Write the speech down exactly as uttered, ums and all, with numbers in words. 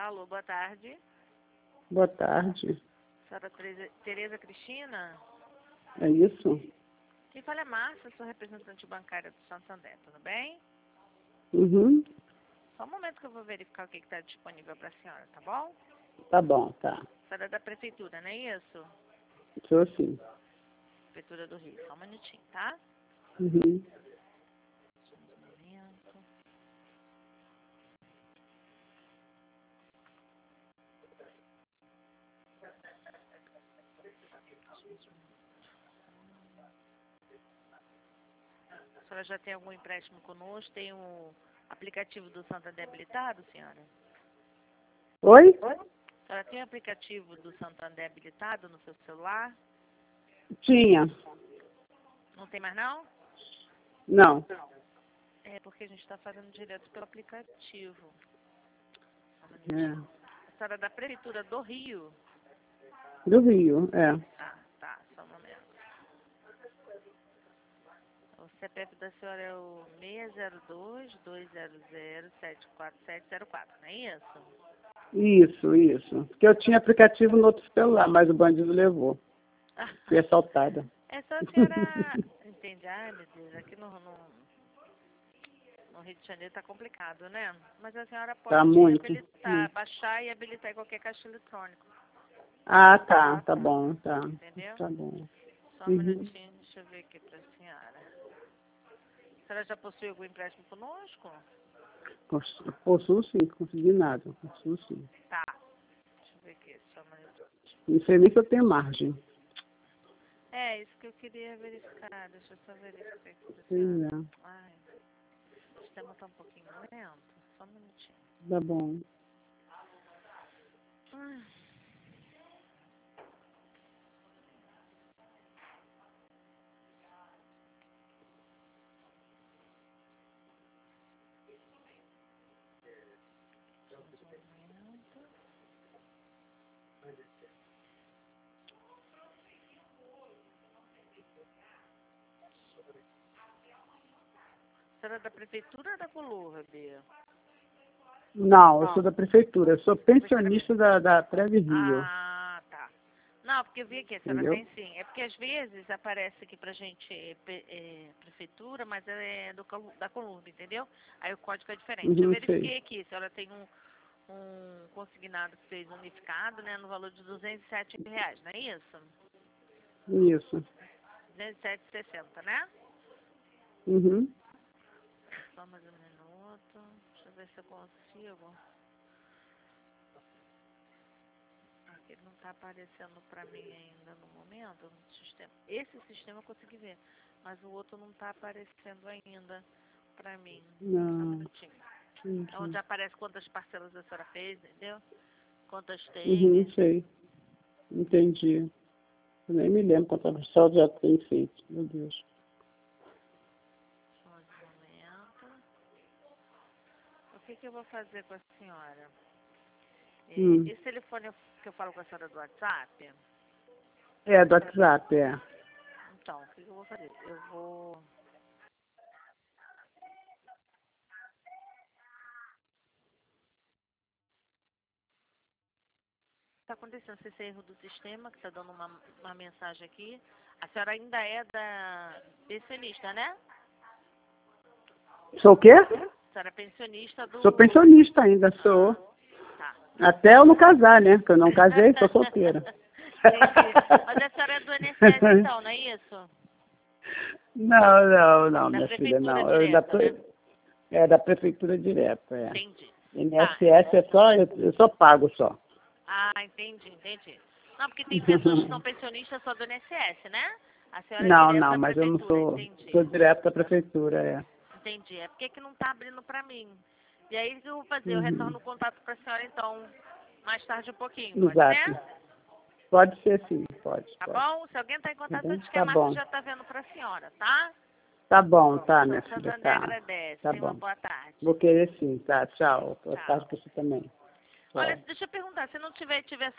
Alô, boa tarde. Boa tarde. Senhora Tereza, Tereza Cristina? É isso? Quem fala é Márcia, sou representante bancária do Santander, tudo bem? Uhum. Só um momento que eu vou verificar o que está disponível para a senhora, tá bom? Tá bom, tá. A senhora é da prefeitura, não é isso? Sou sim. Prefeitura do Rio, só um minutinho, tá? Uhum. Só um momento. A senhora já tem algum empréstimo conosco? Tem o aplicativo do Santander habilitado, senhora? Oi? A senhora tem o aplicativo do Santander habilitado no seu celular? Tinha. Não tem mais não? Não. É porque a gente está fazendo direto pelo aplicativo. Só um É. minutinho. A senhora é da prefeitura do Rio? Do Rio, é. Ah, tá, só um momento. O C P F da senhora é o seis zero dois, dois zero zero, sete quatro sete zero quatro, não é isso? Isso, isso. Porque eu tinha aplicativo no outro celular, mas o bandido levou. Fui assaltada. É só a senhora... Entende? Ai, meu Deus, aqui no, no, no Rio de Janeiro tá complicado, né? Mas a senhora pode Tá muito. habilitar, Muito. baixar e habilitar em qualquer caixa eletrônico. Ah, tá. Tá bom, tá. Entendeu? Tá bom. Só um Uhum. minutinho, deixa eu ver aqui pra senhora. A senhora já possui algum empréstimo conosco? Possu- Possuo sim, consegui nada. Possuo sim. Tá. Deixa eu ver aqui, só um minutinho. Não sei nem se eu tenho margem. É, isso que eu queria verificar. Deixa eu só verificar aqui pra Pois senhora. é. Ai, o sistema tá um pouquinho lento. Só um minutinho. Tá bom. Ai. Só um momento. A senhora é da prefeitura ou da Colurra, Bia? Não, eu sou da prefeitura. Eu sou pensionista da, da Preve Rio. Ah, tá. Não, porque eu vi aqui, a senhora Entendeu? tem sim. É porque às vezes aparece aqui pra gente é, pe- é, prefeitura, mas é do, Colu- da Colurba, entendeu? Aí o código é diferente. Eu Uhum, verifiquei sei. aqui, a senhora tem um, um consignado que fez unificado, né, no valor de duzentos e sete reais, não é isso? Isso. duzentos e sete e sessenta, né? Uhum. Só mais um minuto. Deixa eu ver se eu consigo. Aqui não está aparecendo para mim ainda no momento no sistema. Esse sistema eu consegui ver, mas o outro não está aparecendo ainda para mim. Só um Não. minutinho. É onde Entendi. aparece quantas parcelas a senhora fez, entendeu? Quantas Uhum, tem. sei. Entendi. Eu nem me lembro quanto a pessoa já tem feito. Meu Deus. Só um momento. O que, que eu vou fazer com a senhora? É, Hum. esse telefone que eu falo com a senhora do WhatsApp, É, do WhatsApp, é. então, o que, que eu vou fazer? Eu vou... Está acontecendo esse erro do sistema, que está dando uma, uma mensagem aqui. A senhora ainda é da pensionista, né? Sou o quê? A senhora é pensionista do... Sou pensionista ainda, sou. Tá. Até eu não casar, né? Porque eu não casei, sou solteira. Entendi. Mas a senhora é do I N S S então, não é isso? Não, não, não, Da minha filha, prefeitura não. Eu da, direta, né? pre- é da prefeitura direta, é. Entendi. Tá. I N S S é só, eu, eu só pago só. Ah, entendi, entendi. Não, porque tem pessoas que são pensionistas só do I N S S, né? A senhora é Não, direta não, da mas eu não prefeitura, sou, entendi. sou direto da prefeitura, é. Entendi. É porque que não tá abrindo pra mim. E aí o que eu vou fazer? Eu Uhum. retorno o contato pra senhora então, mais tarde um pouquinho, No pode zap. ser? Pode ser sim, pode, Tá pode. bom? Se alguém tá em Tá contato, bem? antes que a Tá Márcia bom. já tá vendo pra senhora, tá? Tá bom, tá, minha São filha, Santander tá. agradece. Tá Tenha uma bom. boa tarde. Vou querer sim, tá? Tchau. Boa tarde Tchau. pra você também. Olha, Tchau. deixa eu perguntar, se não tiver, tiver